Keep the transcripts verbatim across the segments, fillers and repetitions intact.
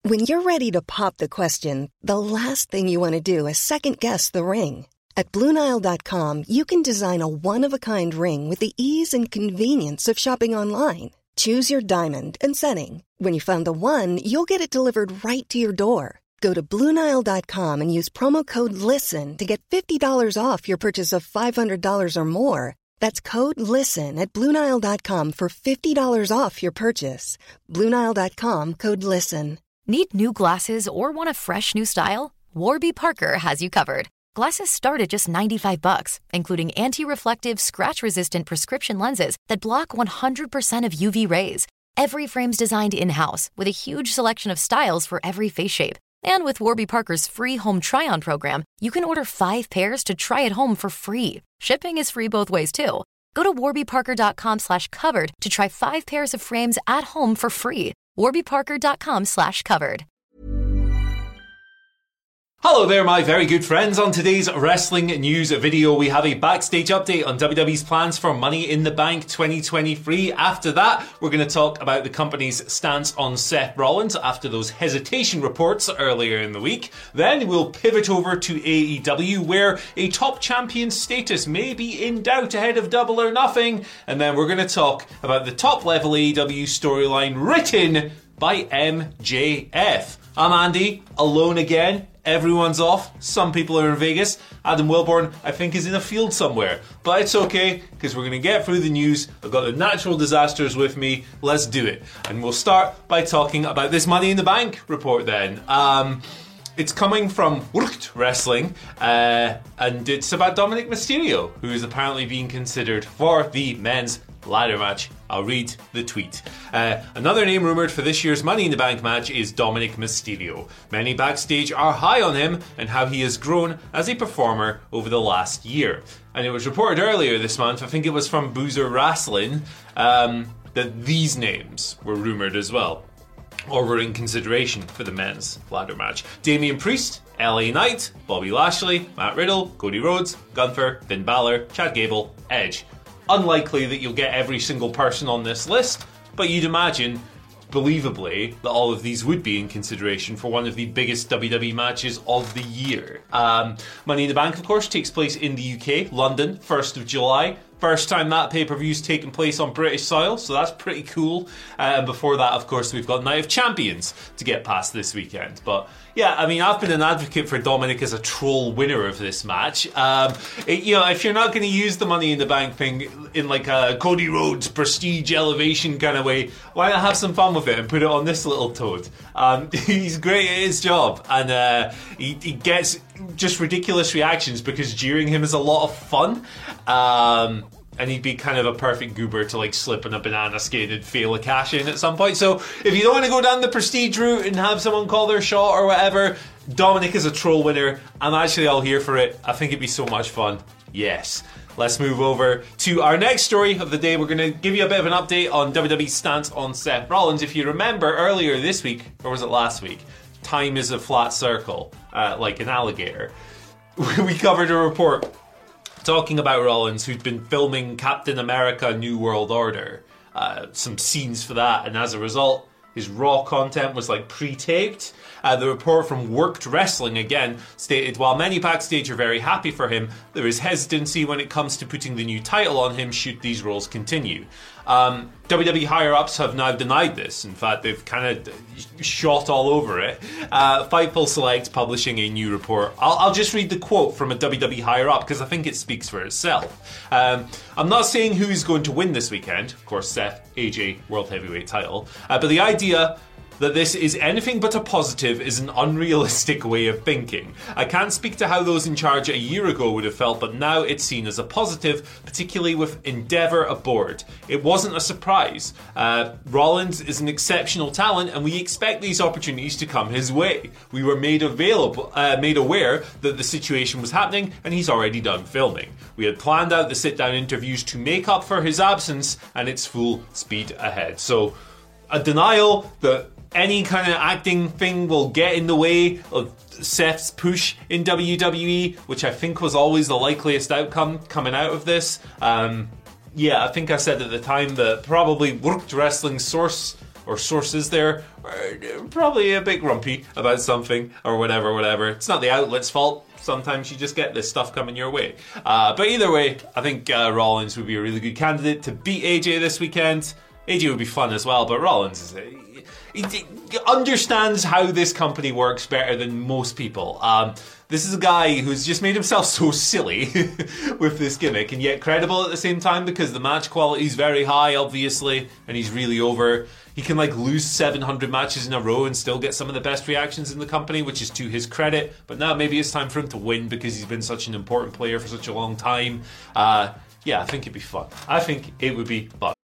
When you're ready to pop the question, the last thing you want to do is second-guess the ring. At Blue Nile dot com, you can design a one-of-a-kind ring with the ease and convenience of shopping online. Choose your diamond and setting. When you find the one, you'll get it delivered right to your door. Go to Blue Nile dot com and use promo code LISTEN to get fifty dollars off your purchase of five hundred dollars or more. That's code LISTEN at Blue Nile dot com for fifty dollars off your purchase. Blue Nile dot com, code LISTEN. Need new glasses or want a fresh new style? Warby Parker has you covered. Glasses start at just ninety-five bucks, including anti-reflective, scratch-resistant prescription lenses that block one hundred percent of U V rays. Every frame's designed in-house with a huge selection of styles for every face shape. And with Warby Parker's free home try-on program, you can order five pairs to try at home for free. Shipping is free both ways, too. Go to warby parker dot com slash covered to try five pairs of frames at home for free. warby parker dot com slash covered. Hello there, my very good friends. On today's wrestling news video, we have a backstage update on W W E's plans for Money in the Bank twenty twenty-three. After that, we're going to talk about the company's stance on Seth Rollins after those hesitation reports earlier in the week. Then we'll pivot over to A E W, where a top champion status may be in doubt ahead of Double or Nothing. And then we're going to talk about the top level A E W storyline written by M J F. I'm Andy, alone again. Everyone's off. Some people are in Vegas. Adam Wilborn, I think, is in a field somewhere. But it's okay, because we're going to get through the news. I've got the natural disasters with me. Let's do it. And we'll start by talking about this Money in the Bank report then. Um, it's coming from Worked Wrestling, uh, and it's about Dominic Mysterio, who is apparently being considered for the men's ladder match. I'll read the tweet. Uh, another name rumoured for this year's Money in the Bank match is Dominic Mysterio. Many backstage are high on him and how he has grown as a performer over the last year. And it was reported earlier this month, I think it was from Boozer Wrestling, um, that these names were rumoured as well, or were in consideration for the men's ladder match. Damian Priest, L A Knight, Bobby Lashley, Matt Riddle, Cody Rhodes, Gunther, Finn Balor, Chad Gable, Edge. Unlikely that you'll get every single person on this list, but you'd imagine, believably, that all of these would be in consideration for one of the biggest W W E matches of the year. Um, Money in the Bank, of course, takes place in the U K, London, first of July. First time that pay-per-view's taken place on British soil, so that's pretty cool. Uh, and before that, of course, we've got Night of Champions to get past this weekend. But yeah, I mean, I've been an advocate for Dominic as a troll winner of this match. Um, it, you know, if you're not going to use the Money in the Bank thing in like a Cody Rhodes prestige elevation kind of way, why not have some fun with it and put it on this little toad? Um, he's great at his job, and uh, he, he gets just ridiculous reactions because jeering him is a lot of fun. Um, and he'd be kind of a perfect goober to like slip on a banana skin and fail a cash in at some point. So if you don't want to go down the prestige route and have someone call their shot or whatever, Dominic is a troll winner. I'm actually all here for it. I think it'd be so much fun. Yes. Let's move over to our next story of the day. We're going to give you a bit of an update on W W E's stance on Seth Rollins. If you remember earlier this week, or was it last week? Time is a flat circle, uh, like an alligator. We covered a report talking about Rollins, who'd been filming Captain America New World Order. Uh, some scenes for that, and as a result, his Raw content was like pre-taped. Uh, the report from Worked Wrestling again stated, while many backstage are very happy for him, there is hesitancy when it comes to putting the new title on him should these roles continue. Um, W W E higher-ups have now denied this. In fact, they've kind of shot all over it. Uh, Fightful Select publishing a new report. I'll, I'll just read the quote from a W W E higher-up because I think it speaks for itself. Um, I'm not saying who is going to win this weekend. Of course, Seth, A J, World Heavyweight title. Uh, but the idea that this is anything but a positive is an unrealistic way of thinking. I can't speak to how those in charge a year ago would have felt, but now it's seen as a positive, particularly with Endeavour aboard. It wasn't a surprise. Uh, Rollins is an exceptional talent, and we expect these opportunities to come his way. We were made available, uh, made aware that the situation was happening, and he's already done filming. We had planned out the sit-down interviews to make up for his absence, and it's full speed ahead. So, a denial that any kind of acting thing will get in the way of Seth's push in W W E, which I think was always the likeliest outcome coming out of this. Um, yeah, I think I said at the time that probably Worked Wrestling source or sources there are probably a bit grumpy about something or whatever, whatever. It's not the outlet's fault. Sometimes you just get this stuff coming your way. Uh, but either way, I think uh, Rollins would be a really good candidate to beat A J this weekend. A J would be fun as well, but Rollins is a, he, he understands how this company works better than most people. Um, this is a guy who's just made himself so silly with this gimmick, and yet credible at the same time, because the match quality is very high, obviously, and he's really over. He can like lose seven hundred matches in a row and still get some of the best reactions in the company, which is to his credit. But now maybe it's time for him to win because he's been such an important player for such a long time. Uh, yeah, I think it'd be fun. I think it would be fun.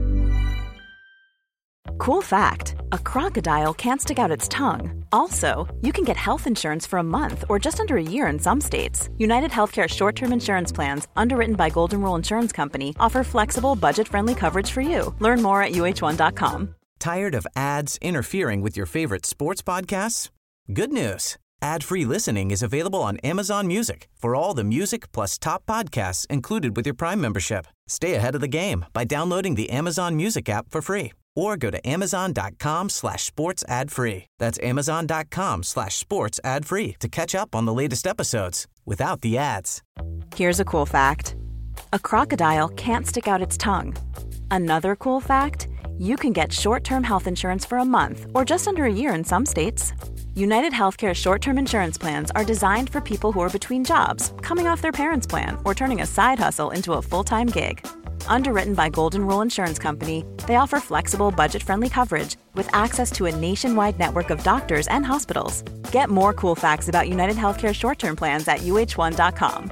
Cool fact, a crocodile can't stick out its tongue. Also, you can get health insurance for a month or just under a year in some states. United Healthcare short-term insurance plans, underwritten by Golden Rule Insurance Company, offer flexible, budget-friendly coverage for you. Learn more at U H one dot com. Tired of ads interfering with your favorite sports podcasts? Good news. Ad-free listening is available on Amazon Music for all the music plus top podcasts included with your Prime membership. Stay ahead of the game by downloading the Amazon Music app for free or go to amazon.com slash sports ad free. That's amazon.com slash sports ad free to catch up on the latest episodes without the ads. Here's a cool fact. A crocodile can't stick out its tongue. Another cool fact, you can get short-term health insurance for a month or just under a year in some states. United Healthcare short-term insurance plans are designed for people who are between jobs, coming off their parents' plan, or turning a side hustle into a full-time gig. Underwritten by Golden Rule Insurance Company, they offer flexible, budget-friendly coverage with access to a nationwide network of doctors and hospitals. Get more cool facts about United Healthcare short-term plans at U H one dot com.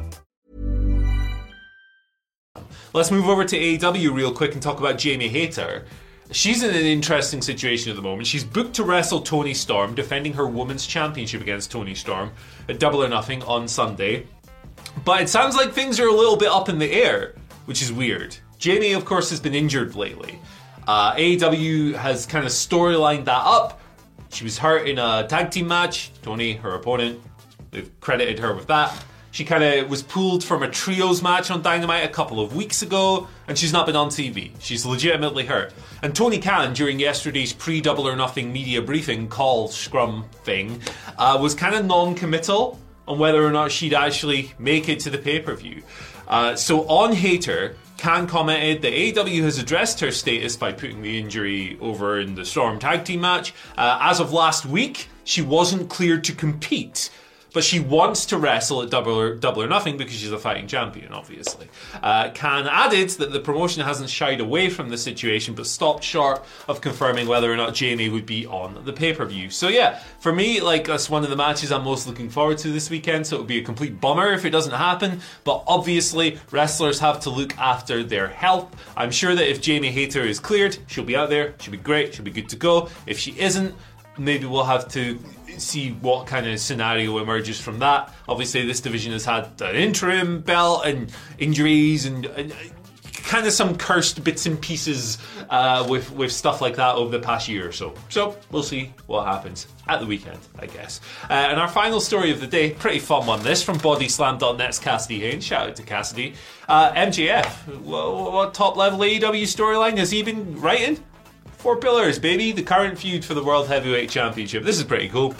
Let's move over to A E W real quick and talk about Jamie Hayter. She's in an interesting situation at the moment. She's booked to wrestle Toni Storm, defending her Women's Championship against Toni Storm at Double or Nothing on Sunday. But it sounds like things are a little bit up in the air, which is weird. Jamie, of course, has been injured lately. Uh, A E W has kind of storylined that up. She was hurt in a tag team match. Toni, her opponent, they've credited her with that. She kind of was pulled from a trios match on Dynamite a couple of weeks ago, and she's not been on T V. She's legitimately hurt. And Tony Khan, during yesterday's pre-Double or Nothing media briefing call scrum thing, uh, was kind of non-committal on whether or not she'd actually make it to the pay-per-view. Uh, so on Hayter, Khan commented that A E W has addressed her status by putting the injury over in the Storm tag team match. Uh, as of last week, she wasn't cleared to compete, but she wants to wrestle at Double or, Double or Nothing because she's a fighting champion, obviously. Uh, Khan added that the promotion hasn't shied away from the situation, but stopped short of confirming whether or not Jamie would be on the pay-per-view. So yeah, for me, like, that's one of the matches I'm most looking forward to this weekend, so it would be a complete bummer if it doesn't happen. But obviously, wrestlers have to look after their health. I'm sure that if Jamie Hayter is cleared, she'll be out there, she'll be great, she'll be good to go. If she isn't, maybe we'll have to see what kind of scenario emerges from that. Obviously, this division has had an interim belt and injuries and, and kind of some cursed bits and pieces uh, with, with stuff like that over the past year or so. So we'll see what happens at the weekend, I guess. Uh, and our final story of the day, pretty fun one this, from Bodyslam dot net's Cassidy Haynes. Shout out to Cassidy. Uh, M J F, what, what top level A E W storyline has he been writing? Four Pillars, baby. The current feud for the World Heavyweight Championship. This is pretty cool.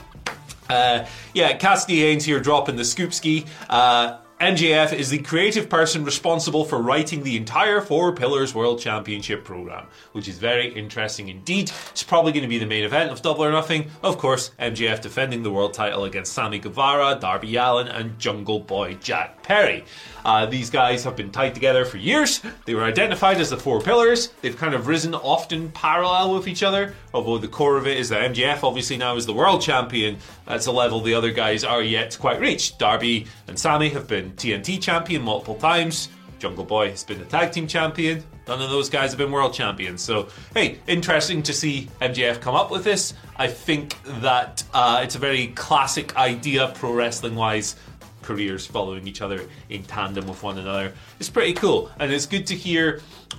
Uh, yeah, Cassidy Haynes here dropping the scoop ski. Uh, M J F is the creative person responsible for writing the entire Four Pillars World Championship program, which is very interesting indeed. It's probably going to be the main event of Double or Nothing. Of course, M J F defending the world title against Sammy Guevara, Darby Allin, and Jungle Boy Jack Perry. Uh, these guys have been tied together for years. They were identified as the Four Pillars. They've kind of risen often parallel with each other, although the core of it is that M J F obviously now is the world champion. That's a level the other guys are yet to quite reach. Darby and Sammy have been T N T champion multiple times. Jungle Boy has been the tag team champion. None of those guys have been world champions. So, hey, interesting to see M J F come up with this. I think that uh, it's a very classic idea, pro wrestling wise. Careers following each other in tandem with one another. It's pretty cool, and it's good to hear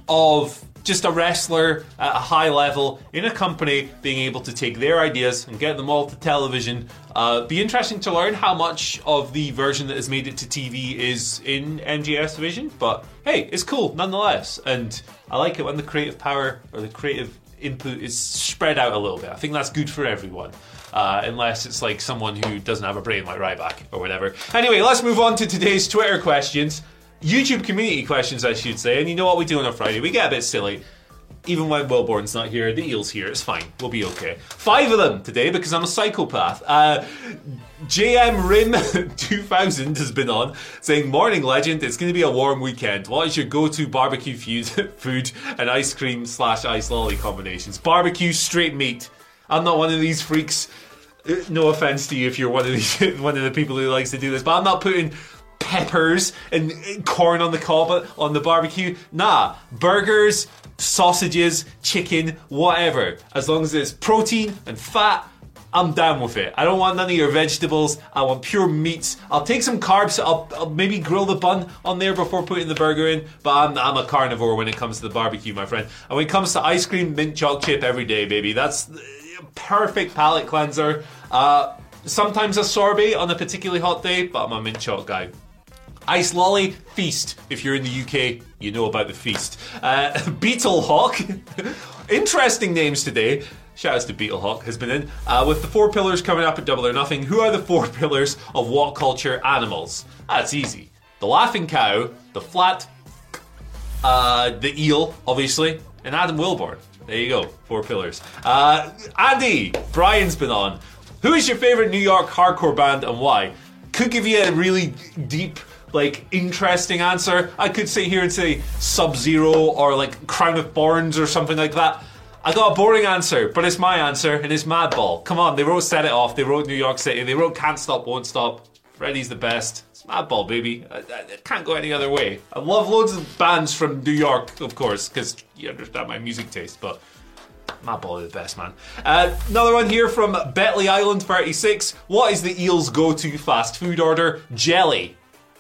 of just a wrestler at a high level in a company being able to take their ideas and get them all to television. Uh, be interesting to learn how much of the version that has made it to T V is in M J F's division, but hey, it's cool nonetheless, and I like it when the creative power or the creative input is spread out a little bit. I think that's good for everyone. Uh, unless it's like someone who doesn't have a brain like Ryback or whatever. Anyway, let's move on to today's Twitter questions. YouTube community questions, I should say. And you know what we do on a Friday? We get a bit silly. Even when Wilborn's not here, the eel's here. It's fine. We'll be okay. Five of them today because I'm a psychopath. Uh, J M Rim two thousand has been on saying, "Morning legend, it's going to be a warm weekend. What is your go-to barbecue food and ice cream slash ice lolly combinations?" Barbecue, straight meat. I'm not one of these freaks. No offense to you if you're one of these, one of the people who likes to do this, but I'm not putting peppers and corn on the cob on the barbecue. Nah, burgers, sausages, chicken, whatever. As long as it's protein and fat, I'm down with it. I don't want none of your vegetables. I want pure meats. I'll take some carbs. I'll, I'll maybe grill the bun on there before putting the burger in. But I'm, I'm a carnivore when it comes to the barbecue, my friend. And when it comes to ice cream, mint choc chip every day, baby. That's perfect palate cleanser. Uh, sometimes a sorbet on a particularly hot day, but I'm a mint choc guy. Ice lolly, feast. If you're in the U K, you know about the feast. Uh, Beetlehawk. Interesting names today. Shout out to Beetlehawk, has been in. Uh, with the four pillars coming up at Double or Nothing, who are the four pillars of what culture animals? That's easy. The laughing cow, the flat, uh, the eel, obviously, and Adam Wilborn. There you go, four pillars. Uh, Andy, Brian's been on. Who is your favourite New York hardcore band and why? Could give you a really deep, like, interesting answer. I could sit here and say Sub-Zero or like Crown of Thorns or something like that. I got a boring answer, but it's my answer, and it's Madball. Come on, they wrote Set It Off, they wrote New York City, they wrote Can't Stop, Won't Stop. Freddie's the best. It's Madball, baby. I, I, it can't go any other way. I love loads of bands from New York, of course, because you understand my music taste, but Madball is the best, man. Uh, another one here from Betley Island thirty-six. What is the eel's go-to fast food order? Jelly.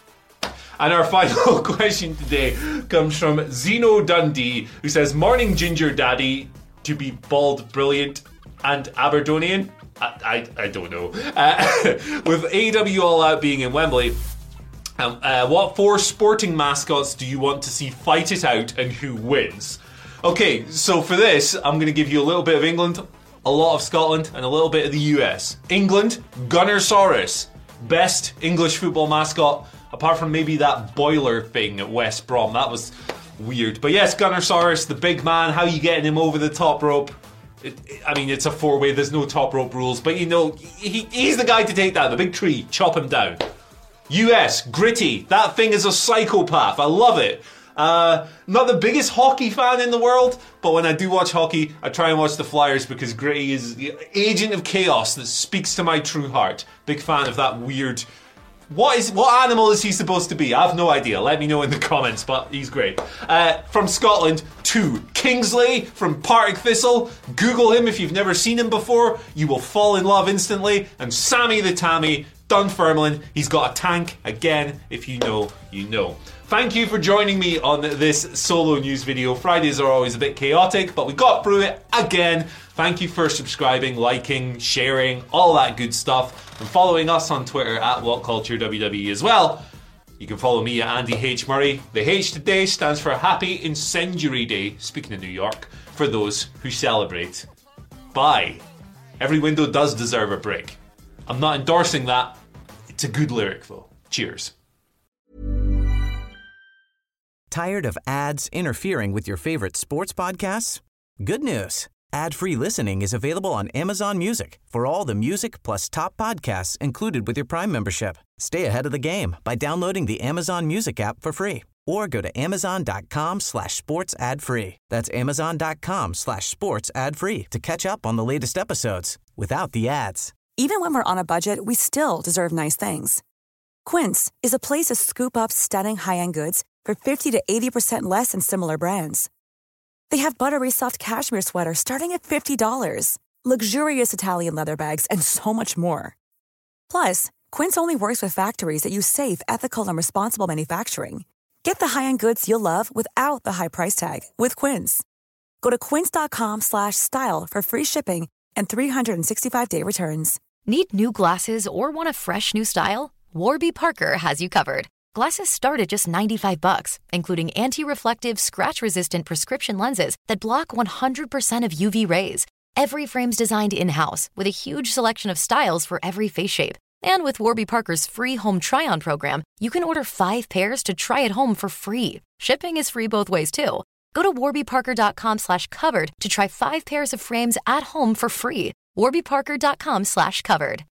And our final question today comes from Zeno Dundee, who says, "Morning Ginger Daddy, to be bald, brilliant, and Aberdonian." I, I, I don't know. Uh, with A E W All Out being in Wembley, um, uh, what four sporting mascots do you want to see fight it out and who wins? Okay, so for this, I'm going to give you a little bit of England, a lot of Scotland, and a little bit of the U S. England, Gunnersaurus. Best English football mascot, apart from maybe that boiler thing at West Brom. That was weird. But yes, Gunnersaurus, the big man, how you getting him over the top rope? It, it, I mean, it's a four-way, there's no top rope rules, but you know, he, he's the guy to take down. The big tree, chop him down. U S, Gritty. That thing is a psychopath. I love it. Uh, not the biggest hockey fan in the world, but when I do watch hockey, I try and watch the Flyers because Gritty is the agent of chaos that speaks to my true heart. Big fan of that weird... What is what animal is he supposed to be? I have no idea. Let me know in the comments, but he's great. Uh, from Scotland, two. Kingsley from Partick Thistle. Google him if you've never seen him before. You will fall in love instantly. And Sammy the Tammy, Dunfermline. He's got a tank. Again, if you know, you know. Thank you for joining me on this solo news video. Fridays are always a bit chaotic, but we got through it again. Thank you for subscribing, liking, sharing, all that good stuff, and following us on Twitter at WhatCultureWWE as well. You can follow me at Andy H. Murray. The H today stands for Happy Incendiary Day, speaking of New York, for those who celebrate. Bye. Every window does deserve a brick. I'm not endorsing that. It's a good lyric, though. Cheers. Tired of ads interfering with your favorite sports podcasts? Good news. Ad-free listening is available on Amazon Music for all the music plus top podcasts included with your Prime membership. Stay ahead of the game by downloading the Amazon Music app for free or go to amazon.com slash sports ad free. That's amazon.com slash sports ad free to catch up on the latest episodes without the ads. Even when we're on a budget, we still deserve nice things. Quince is a place to scoop up stunning high-end goods for fifty to eighty percent less than similar brands. They have buttery soft cashmere sweaters starting at fifty dollars, luxurious Italian leather bags, and so much more. Plus, Quince only works with factories that use safe, ethical, and responsible manufacturing. Get the high-end goods you'll love without the high price tag with Quince. Go to quince.com slash style for free shipping and three sixty-five day returns. Need new glasses or want a fresh new style? Warby Parker has you covered. Glasses start at just ninety-five bucks, including anti-reflective, scratch-resistant prescription lenses that block one hundred percent of U V rays. Every frame's designed in-house with a huge selection of styles for every face shape. And with Warby Parker's free home try-on program, you can order five pairs to try at home for free. Shipping is free both ways, too. Go to warbyparker.com slash covered to try five pairs of frames at home for free. warbyparker.com slash covered.